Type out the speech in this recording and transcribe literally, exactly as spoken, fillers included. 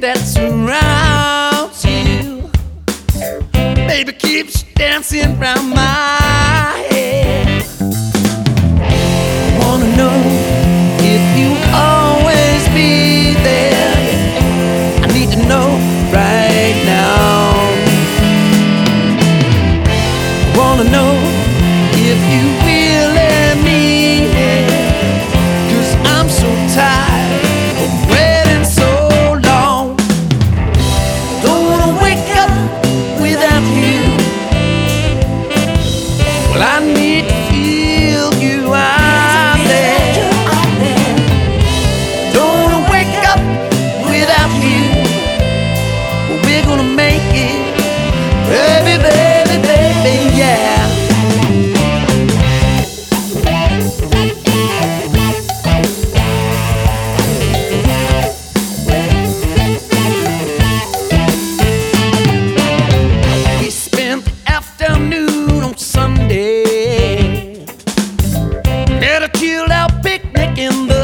that surrounds you, baby, keeps dancing round my head. I wanna know if you'll always be there. I need to know right now. I wanna know if you really mean it, 'cause I'm so tired of waiting so long. Don't wanna wake up without you. Well, I need to feel you out there. Don't wanna wake up without you. Well, we're gonna make it, baby, baby, baby, yeah. We spent the afternoon on Sunday at a chilled out picnic in the